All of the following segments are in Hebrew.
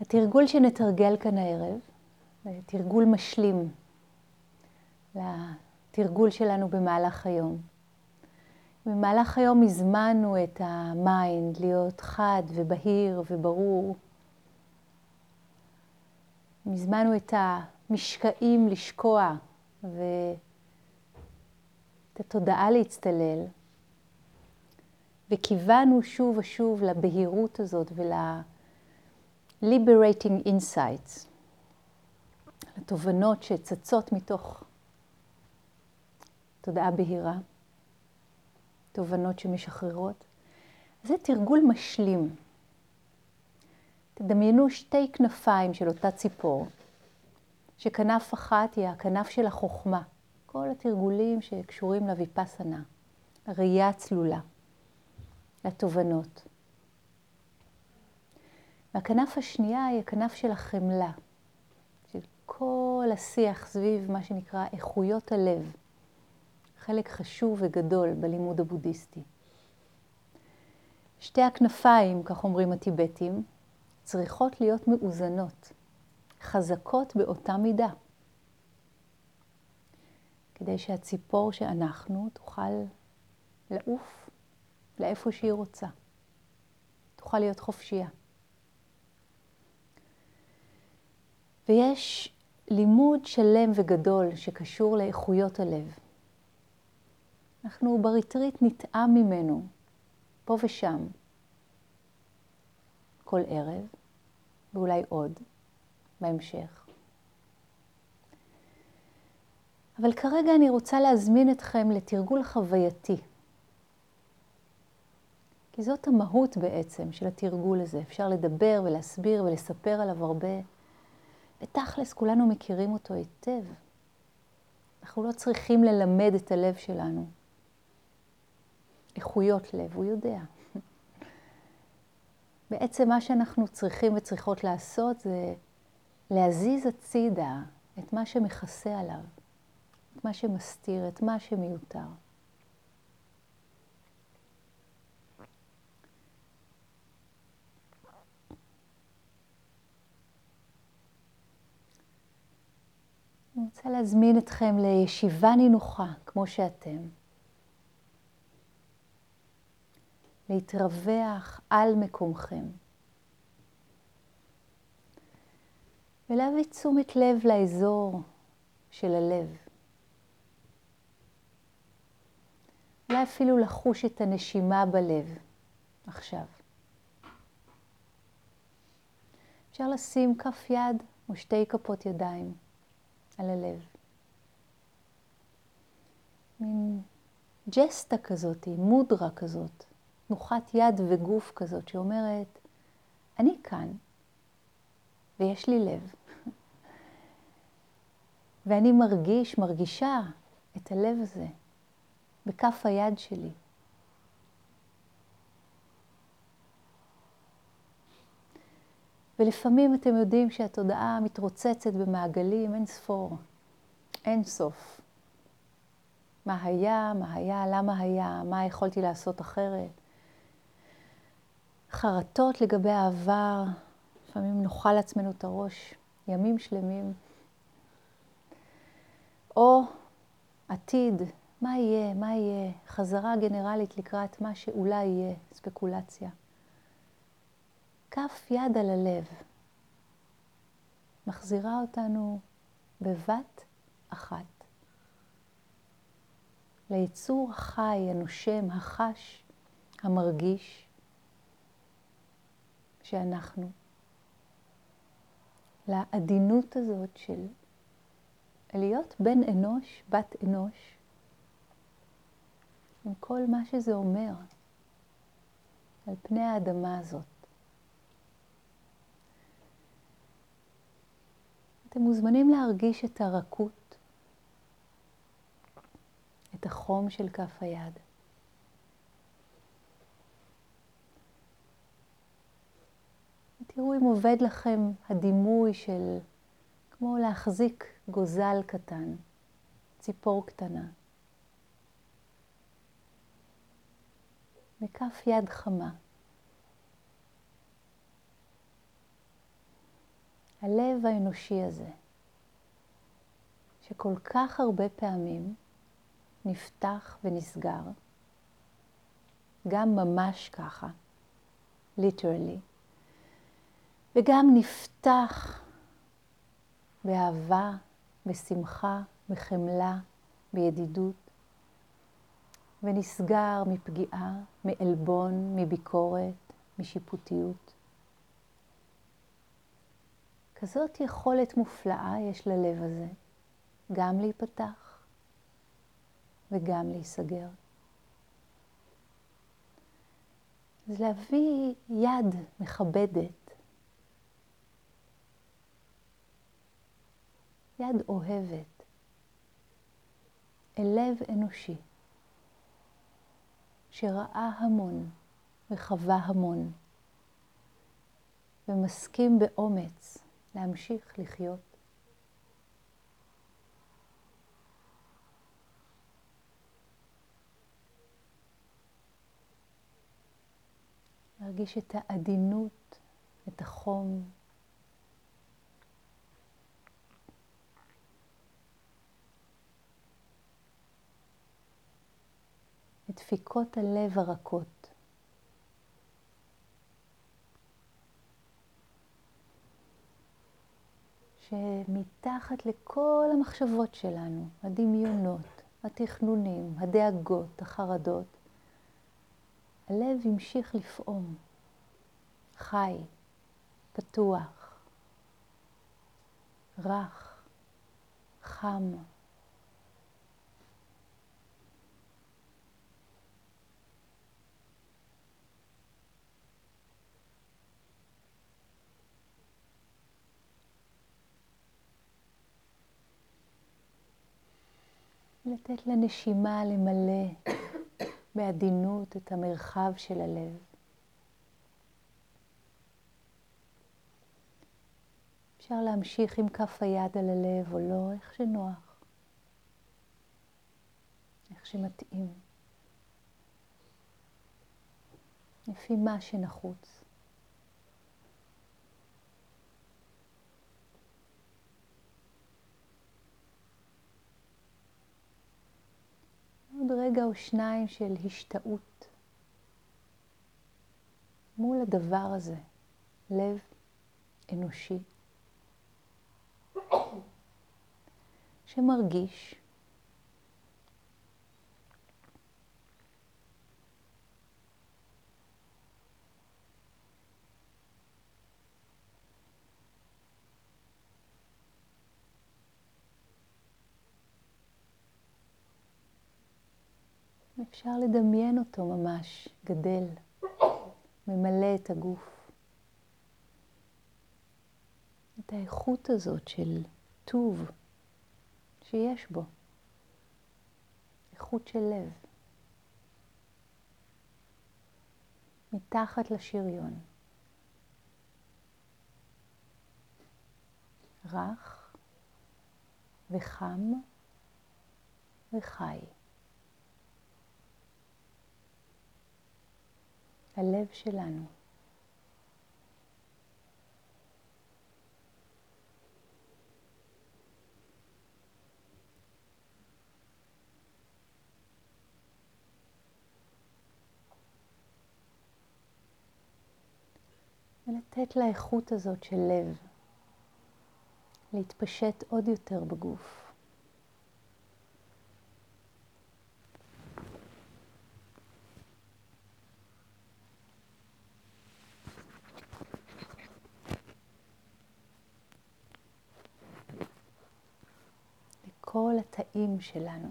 התרגול שנתרגל כאן הערב, זה תרגול משלים לתרגול שלנו במהלך היום. במהלך היום הזמנו את המיינד להיות חד ובהיר וברור. הזמנו את המשקעים לשקוע ואת התודעה להצטלל. וכיוונו שוב ושוב לבהירות הזאת liberating insights, לתובנות שצצות מתוך תודעה בהירה, תובנות שמשחררות. זה תרגול משלים. תדמיינו שתי כנפיים של אותה ציפור, שכנף אחת היא הכנף של החוכמה, כל התרגולים שקשורים לויפסנה, הראייה הצלולה, לתובנות. והכנף השנייה היא הכנף של החמלה, של כל השיח סביב מה שנקרא איכויות הלב, חלק חשוב וגדול בלימוד הבודהיסטי. שתי הכנפיים, כך אומרים הטיבטים, צריכות להיות מאוזנות, חזקות באותה מידה, כדי שהציפור שאנחנו תוכל לעוף לאיפה שהיא רוצה, תוכל להיות חופשייה. ויש לימוד שלם וגדול שקשור לאיכויות הלב. אנחנו בריטריט נטעם ממנו, פה ושם, כל ערב, ואולי עוד, בהמשך. אבל כרגע אני רוצה להזמין אתכם לתרגול חווייתי. כי זאת המהות בעצם של התרגול הזה. אפשר לדבר ולהסביר ולספר עליו הרבה. בתכלס כולנו מכירים אותו היטב. אנחנו לא צריכים ללמד את הלב שלנו. איכויות לב, הוא יודע. בעצם מה שאנחנו צריכים וצריכות לעשות זה להזיז הצידה את מה שמכסה עליו, את מה שמסתיר, את מה שמיותר. אני רוצה להזמין אתכם לישיבה נינוחה, כמו שאתם. להתרווח על מקומכם. ולהביא תשומת לב לאזור של הלב. אולי אפילו לחוש את הנשימה בלב עכשיו. אפשר לשים כף יד או שתי כפות ידיים על הלב. מין ג'סטה כזאת, מודרה כזאת, תנוחת יד וגוף כזאת שאומרת, אני כאן ויש לי לב. ואני מרגישה את הלב הזה בכף היד שלי. ולפעמים אתם יודעים שהתודעה מתרוצצת במעגלים אין סוף. מה היה, למה היה, מה יכולתי לעשות אחרת. חרטות לגבי העבר, לפעמים נאכל לעצמנו את הראש, ימים שלמים. או עתיד, מה יהיה, חזרה גנרלית לקראת מה שאולי יהיה, ספקולציה. כף יד על הלב, מחזירה אותנו בבת אחת. ליצור החי, הנושם, החש, המרגיש שאנחנו. לעדינות הזאת של להיות בן אנוש, בת אנוש, עם כל מה שזה אומר על פני האדמה הזאת. אתם מוזמנים להרגיש את הרכות, את החום של כף היד. תראו אם עובד לכם הדימוי של כמו להחזיק גוזל קטן, ציפור קטנה. בכף יד חמה. הלב האנושי הזה, שכל כך הרבה פעמים נפתח ונסגר, גם ממש ככה, literally, וגם נפתח באהבה, בשמחה, בחמלה, בידידות, ונסגר מפגיעה, מעלבון, מביקורת, משיפוטיות. כזאת יכולת מופלאה יש ללב הזה, גם להיפתח וגם להיסגר. אז להביא יד מכבדת, יד אוהבת, אל לב אנושי, שראה המון וחווה המון, ומסכים באומץ להמשיך לחיות. להרגיש את העדינות, את החום, את דפיקות הלב הרכות. שמתחת לכל המחשבות שלנו, הדמיונות, התכנונים, הדאגות, החרדות, הלב המשיך לפעום, חי, פתוח, רך, חם. לתת לנשימה למלא בעדינות את המרחב של הלב. אפשר להמשיך עם כף היד על הלב או לא, איך שנוח, איך שמתאים, לפי מה שנחוץ. עוד רגע או שניים של השתאות מול הדבר הזה, לב אנושי, שמרגיש אפשר לדמיין אותו ממש גדל, ממלא את הגוף. את האיכות הזאת של טוב שיש בו, איכות של לב, מתחת לשריון, רך וחם וחי. הלב שלנו. ולתת לאיכות הזאת של לב להתפשט עוד יותר בגוף. כל התאים שלנו.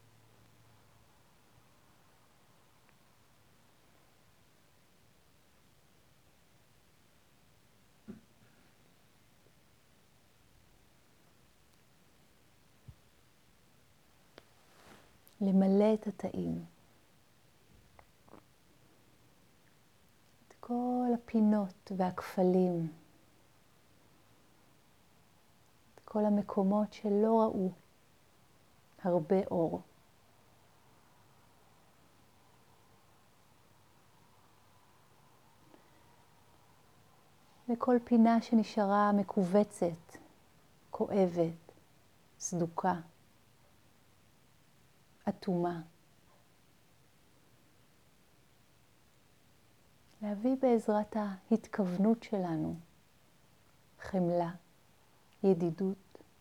למלא את התאים. את כל הפינות והכפלים. את כל המקומות שלא ראו הרבה אור. לכל פינה שנשארה מכווצת, כואבת, סדוקה, אטומה. להביא בעזרת ההתכוונות שלנו חמלה, ידידות.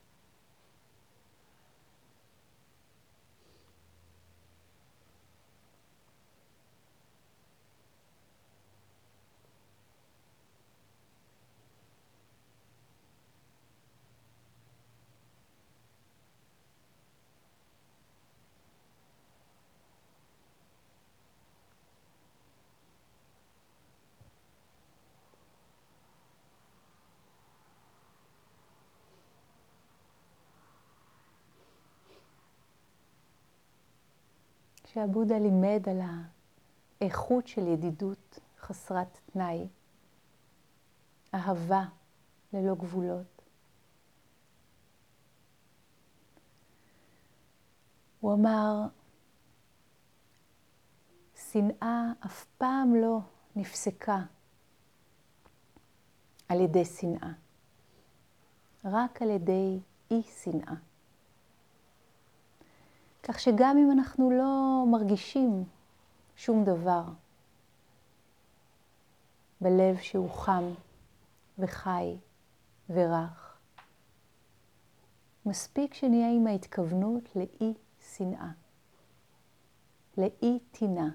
כשהבודה לימד על האיכות של ידידות חסרת תנאי, אהבה ללא גבולות, הוא אמר, שנאה אף פעם לא נפסקה על ידי שנאה, רק על ידי אי שנאה. כך שגם אם אנחנו לא מרגישים שום דבר בלב שהוא חם וחי ורך, מספיק שנהיה עם ההתכוונות לאי שנאה, לאי טינה,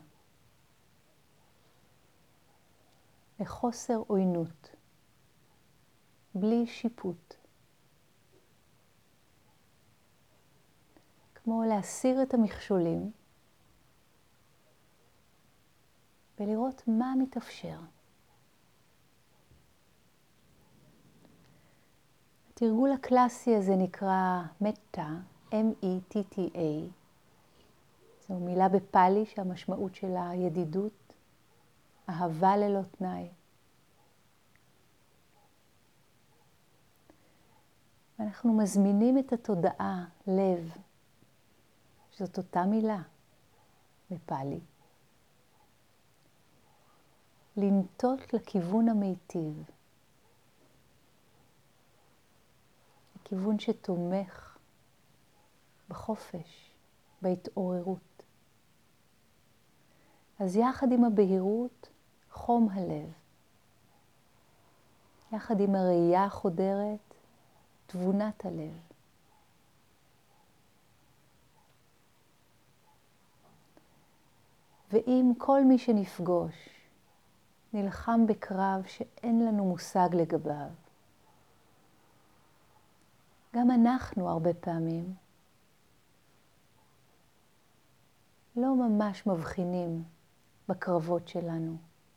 לחוסר עוינות, בלי שיפוט. כמו להסיר את המכשולים ולראות מה מתאפשר. התרגול הקלאסי הזה נקרא מטה, M-E-T-T-A. זו מילה בפאלי שהמשמעות שלה ידידות, אהבה ללא תנאי. ואנחנו מזמינים את התודעה, לב, שזאת אותה מילה בפאלי, לנטות לכיוון המיטיב, לכיוון שתומך בחופש, בהתעוררות. אז יחד עם הבהירות, חום הלב. יחד עם הראייה החודרת, תבונת הלב. ואם כל מי שנפגוש נלחם בקרב שאין לנו מושג לגביו, גם אנחנו הרבה פעמים לא ממש מבחינים בקרבות שלנו.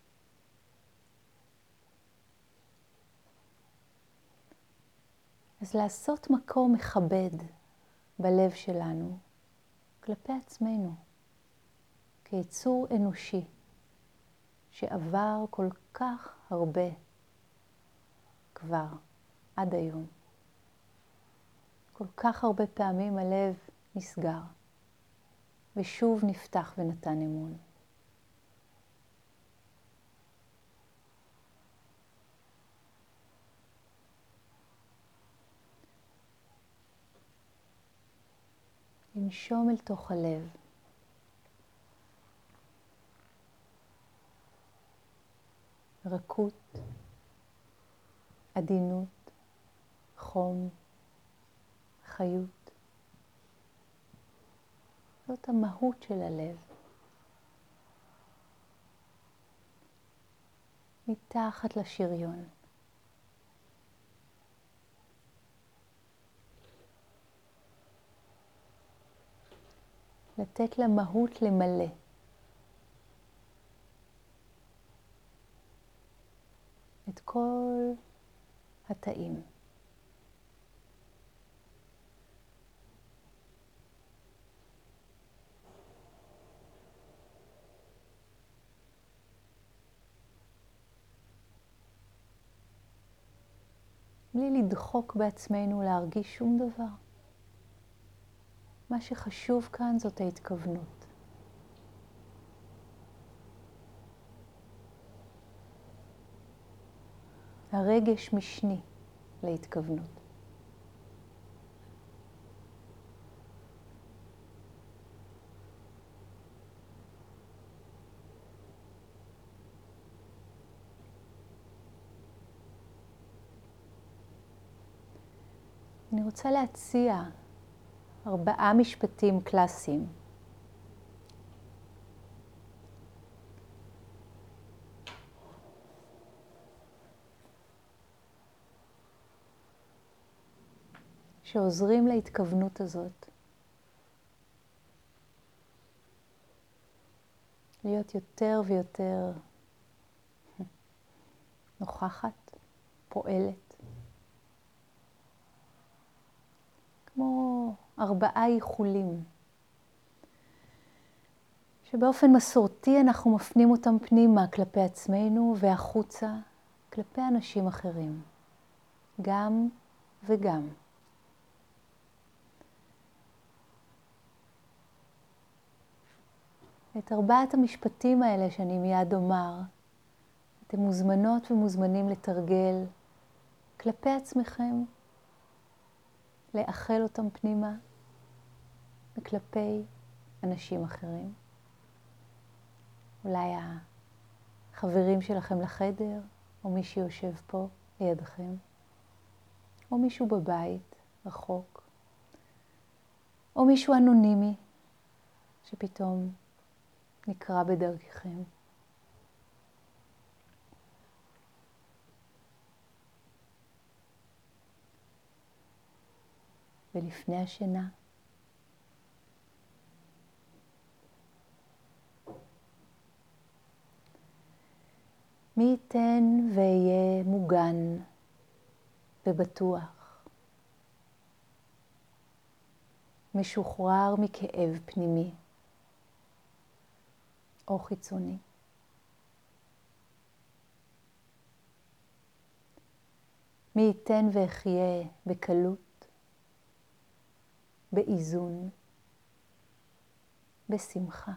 אז לעשות מקום מכבד בלב שלנו כלפי עצמנו, כיצור אנושי שעבר כל כך הרבה כבר עד היום. כל כך הרבה פעמים הלב נסגר ושוב נפתח ונתן אמון. לנשום אל תוך הלב. רכות, עדינות, חום, חיות. זאת המהות של הלב. מתחת לשריון. לתת למהות למלא. את כל התאים. בלי לדחוק בעצמנו להרגיש שום דבר. מה שחשוב כאן זאת ההתכוונות. הרגש משני להתכוונות. אני רוצה להציע 4 משפטים קלאסיים. שעוזרים להתכוונות הזאת להיות יותר ויותר נוכחת, פועלת. כמו 4 איחולים, שבאופן מסורתי אנחנו מפנים אותם פנימה כלפי עצמנו והחוצה כלפי אנשים אחרים. גם וגם. את 4 המשפטים האלה שאני מיד אומר, אתם מוזמנות ומוזמנים לתרגל כלפי עצמכם, לאחל אותם פנימה וכלפי אנשים אחרים. אולי החברים שלכם לחדר, או מי שיושב פה לידכם, או מישהו בבית רחוק, או מישהו אנונימי שפתאום נקרא בדרככם. ולפני השינה, מי ייתן ויהיה מוגן ובטוח, משוחרר מכאב פנימי או חיצוני. מי ייתן ואחיה בקלות, באיזון, בשמחה.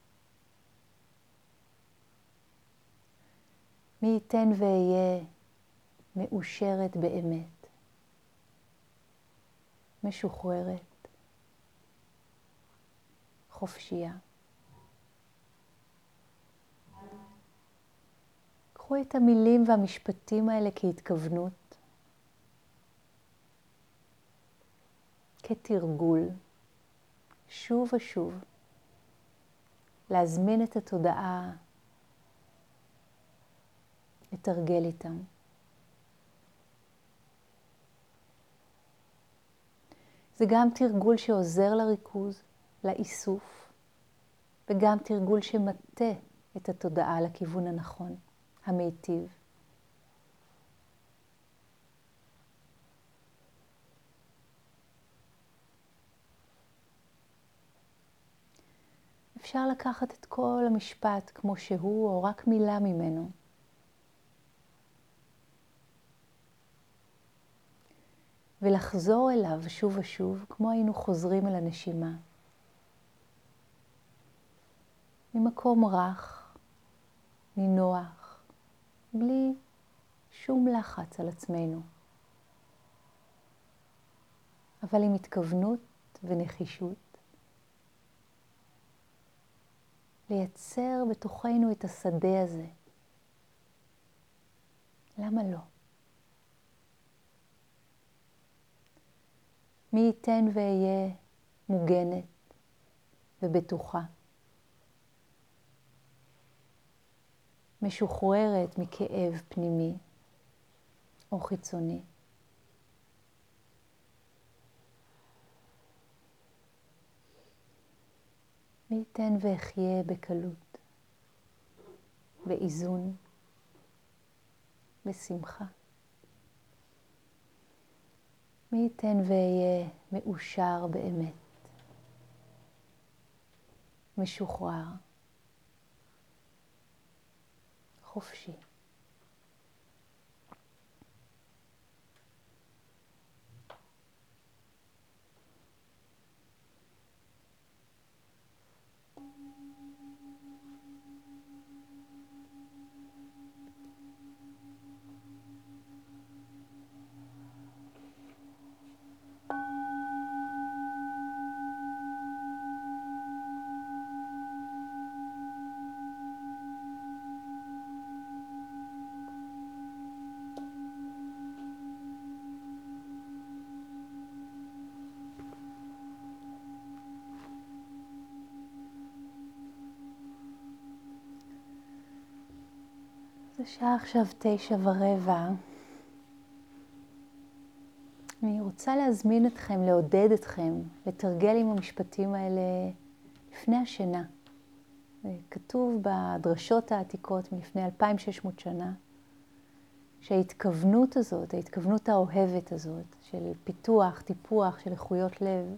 מי ייתן ואהיה מאושרת באמת, משוחררת, חופשייה. קחו את המילים והמשפטים האלה כהתכוונות, כתרגול, שוב ושוב, להזמין את התודעה, לתרגל איתם. זה גם תרגול שעוזר לריכוז, לאיסוף, וגם תרגול שמטה את התודעה לכיוון הנכון, המיטיב. אפשר לקחת את כל המשפט כמו שהוא, או רק מילה ממנו. ולחזור אליו שוב ושוב, כמו היינו חוזרים אל הנשימה. ממקום רך, נינוח, בלי שום לחץ על עצמנו. אבל עם התכוונות ונחישות. לייצר בתוכנו את השדה הזה. למה לא? מי ייתן ואהיה מוגנת ובטוחה. משוחררת מכאב פנימי או חיצוני. מי ייתן ואחיה בקלות, באיזון, בשמחה. מי ייתן ואהיה מאושר באמת, משוחרר, חופשי. השעה עכשיו 9:15. אני רוצה להזמין אתכם, לעודד אתכם, לתרגל עם המשפטים האלה לפני השינה. כתוב בדרשות העתיקות מלפני 2600 שנה, שההתכוונות הזאת, ההתכוונות האוהבת הזאת, של פיתוח, טיפוח, של איכויות לב,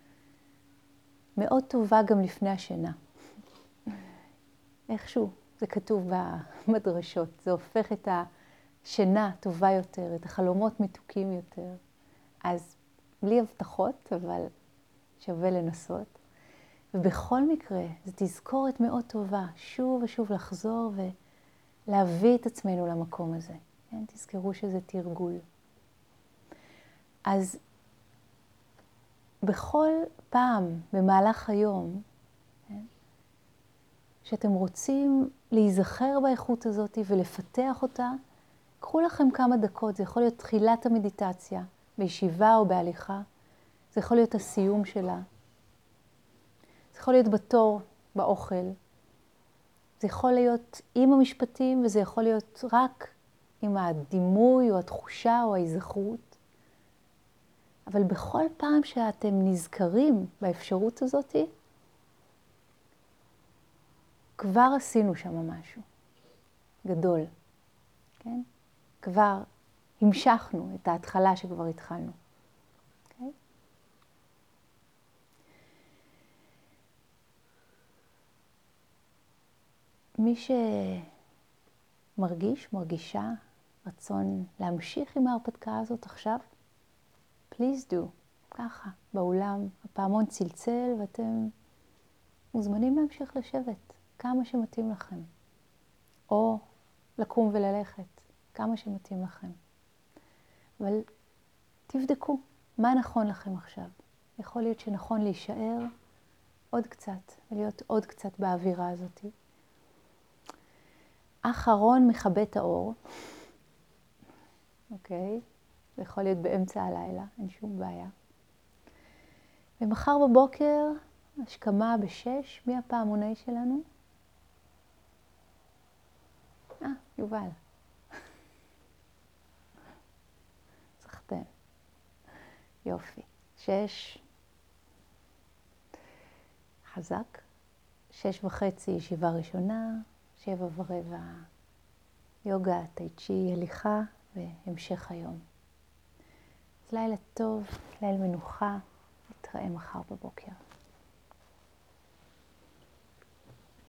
מאוד טובה גם לפני השינה. איכשהו זה כתוב בדרשות, זה הופך את השינה טובה יותר, את החלומות מתוקים יותר. אז בלי הבטחות, אבל שווה לנסות. ובכל מקרה, זו תזכורת מאוד טובה, שוב ושוב לחזור ולהביא את עצמנו למקום הזה. כן? תזכרו שזה תרגול. אז בכל פעם במהלך היום, כן? שאתם רוצים להיזכר באיכות הזאת ולפתח אותה, קחו לכם כמה דקות, זה יכול להיות תחילת המדיטציה, בישיבה או בהליכה, זה יכול להיות הסיום שלה, זה יכול להיות בתור, באוכל, זה יכול להיות עם המשפטים וזה יכול להיות רק עם הדימוי או התחושה או ההיזכרות. אבל בכל פעם שאתם נזכרים באפשרות הזאת, כבר עשינו שם משהו גדול, כן? כבר המשכנו את ההתחלה שכבר התחלנו. Okay? מי שמרגיש, מרגישה רצון להמשיך עם ההרפתקה הזאת עכשיו, please do. ככה, באולם הפעמון צלצל ואתם מוזמנים להמשיך לשבת כמה שמתאים לכם. או לקום וללכת, כמה שמתאים לכם. אבל תבדקו מה נכון לכם עכשיו. יכול להיות שנכון להישאר עוד קצת, ולהיות עוד קצת באווירה הזאת. אחרון מכבה את האור. אוקיי? זה יכול להיות באמצע הלילה, אין שום בעיה. ומחר בבוקר, השכמה ב6, מי הפעמוני שלנו? יובל. סחטן. יופי. 6. חזק. 6:30 ישיבה ראשונה. 7:15 יוגה, טאי צ'י, הליכה והמשך היום. אז לילה טוב, לילה מנוחה. נתראה מחר בבוקר.